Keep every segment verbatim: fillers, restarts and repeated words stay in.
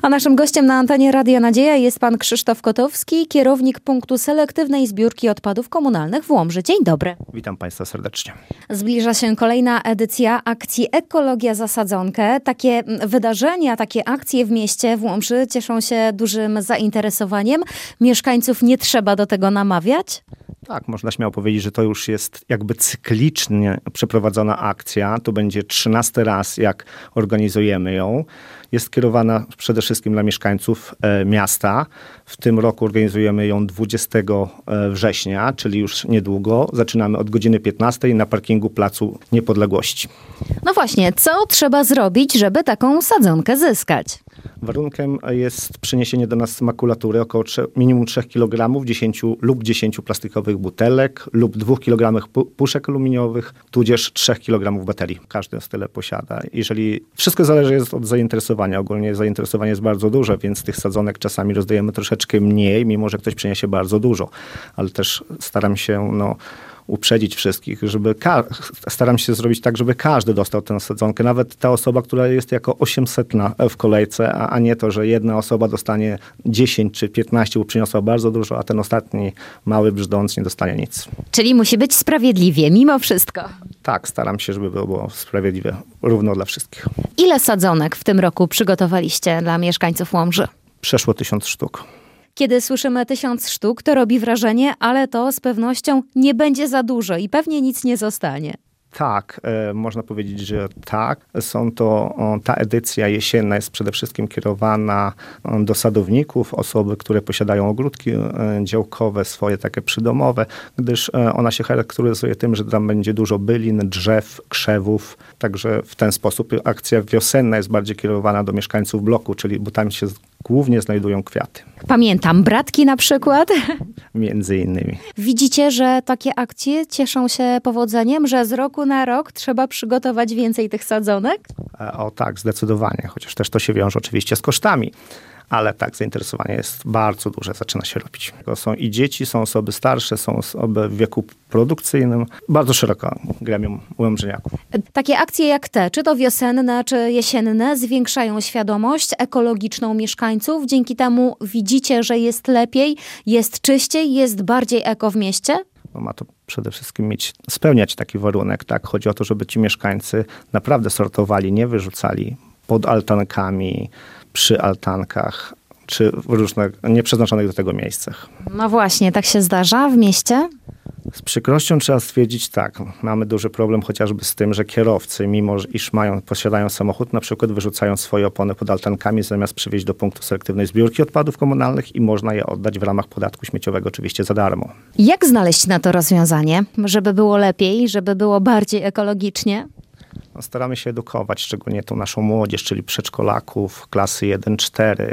A naszym gościem na antenie Radia Nadzieja jest pan Krzysztof Kotowski, kierownik punktu selektywnej zbiórki odpadów komunalnych w Łomży. Dzień dobry. Witam Państwa serdecznie. Zbliża się kolejna edycja akcji Ekologia za Sadzonkę. Takie wydarzenia, takie akcje w mieście w Łomży cieszą się dużym zainteresowaniem. Mieszkańców nie trzeba do tego namawiać? Tak, można śmiało powiedzieć, że to już jest jakby cyklicznie przeprowadzona akcja. To będzie trzynasty raz, jak organizujemy ją. Jest kierowana przede wszystkim dla mieszkańców e, miasta. W tym roku organizujemy ją dwudziestego września, czyli już niedługo. Zaczynamy od godziny piętnastej na parkingu Placu Niepodległości. No właśnie, co trzeba zrobić, żeby taką sadzonkę zyskać? Warunkiem jest przyniesienie do nas makulatury około tre, minimum trzech kilogramów, dziesięć lub dziesięć plastikowych butelek lub dwóch kilogramów puszek aluminiowych, tudzież trzech kilogramów baterii. Każdy z tyle posiada. Jeżeli wszystko zależy jest od zainteresowania. Ogólnie zainteresowanie jest bardzo duże, więc tych sadzonek czasami rozdajemy troszeczkę mniej, mimo że ktoś przyniesie bardzo dużo. Ale też staram się no, uprzedzić wszystkich, żeby ka- staram się zrobić tak, żeby każdy dostał tę sadzonkę. Nawet ta osoba, która jest jako osiemsetna w kolejce, a, a nie to, że jedna osoba dostanie dziesięć czy piętnaście, bo przyniosła bardzo dużo, a ten ostatni mały brzdąc nie dostanie nic. Czyli musi być sprawiedliwie, mimo wszystko. Tak, staram się, żeby było sprawiedliwe, równo dla wszystkich. Ile sadzonek w tym roku przygotowaliście dla mieszkańców Łomży? Przeszło tysiąc sztuk. Kiedy słyszymy tysiąc sztuk, to robi wrażenie, ale to z pewnością nie będzie za dużo i pewnie nic nie zostanie. Tak, e, można powiedzieć, że tak. Są to, o, ta edycja jesienna jest przede wszystkim kierowana o, do sadowników, osoby, które posiadają ogródki e, działkowe, swoje takie przydomowe, gdyż e, ona się charakteryzuje tym, że tam będzie dużo bylin, drzew, krzewów. Także w ten sposób akcja wiosenna jest bardziej kierowana do mieszkańców bloku, czyli bo tam się głównie znajdują kwiaty. Pamiętam, bratki na przykład. Między innymi. Widzicie, że takie akcje cieszą się powodzeniem, że z roku na rok trzeba przygotować więcej tych sadzonek? O tak, zdecydowanie. Chociaż też to się wiąże oczywiście z kosztami. Ale tak, zainteresowanie jest bardzo duże, zaczyna się robić. Są i dzieci, są osoby starsze, są osoby w wieku produkcyjnym. Bardzo szeroko gremium łomżyniaków. Takie akcje jak te, czy to wiosenne, czy jesienne, zwiększają świadomość ekologiczną mieszkańców. Dzięki temu widzicie, że jest lepiej, jest czyściej, jest bardziej eko w mieście? No ma to przede wszystkim mieć, spełniać taki warunek. Tak? Chodzi o to, żeby ci mieszkańcy naprawdę sortowali, nie wyrzucali pod altankami, przy altankach, czy w różnych nieprzeznaczonych do tego miejscach. No właśnie, tak się zdarza w mieście? Z przykrością trzeba stwierdzić tak, mamy duży problem chociażby z tym, że kierowcy, mimo iż mają, posiadają samochód, na przykład wyrzucają swoje opony pod altankami, zamiast przywieźć do punktu selektywnej zbiórki odpadów komunalnych i można je oddać w ramach podatku śmieciowego oczywiście za darmo. Jak znaleźć na to rozwiązanie, żeby było lepiej, żeby było bardziej ekologicznie? No, staramy się edukować, szczególnie tą naszą młodzież, czyli przedszkolaków, klasy jeden cztery,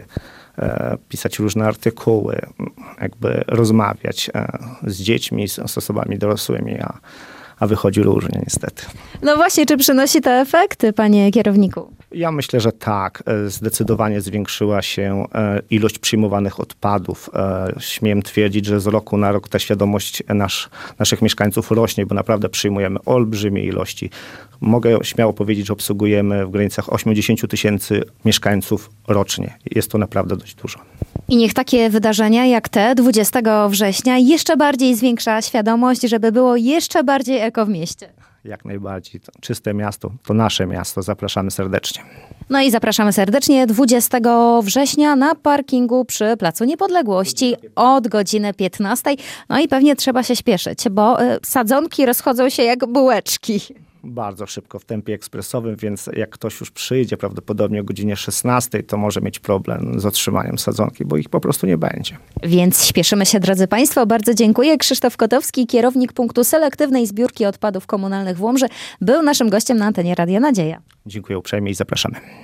e, pisać różne artykuły, jakby rozmawiać e, z dziećmi, z, z osobami dorosłymi, a, a wychodzi różnie niestety. No właśnie, czy przynosi to efekty, panie kierowniku? Ja myślę, że tak. Zdecydowanie zwiększyła się ilość przyjmowanych odpadów. Śmiem twierdzić, że z roku na rok ta świadomość nasz, naszych mieszkańców rośnie, bo naprawdę przyjmujemy olbrzymie ilości. Mogę śmiało powiedzieć, że obsługujemy w granicach osiemdziesiąt tysięcy mieszkańców rocznie. Jest to naprawdę dość dużo. I niech takie wydarzenia jak te dwudziestego września jeszcze bardziej zwiększa świadomość, żeby było jeszcze bardziej eko w mieście. Jak najbardziej. To czyste miasto to nasze miasto. Zapraszamy serdecznie. No i zapraszamy serdecznie dwudziestego września na parkingu przy Placu Niepodległości od godziny piętnastej. No i pewnie trzeba się śpieszyć, bo y, sadzonki rozchodzą się jak bułeczki. Bardzo szybko w tempie ekspresowym, więc jak ktoś już przyjdzie prawdopodobnie o godzinie szesnastej, to może mieć problem z otrzymaniem sadzonki, bo ich po prostu nie będzie. Więc śpieszymy się, drodzy Państwo. Bardzo dziękuję. Krzysztof Kotowski, kierownik punktu selektywnej zbiórki odpadów komunalnych w Łomży, był naszym gościem na antenie Radia Nadzieja. Dziękuję uprzejmie i zapraszamy.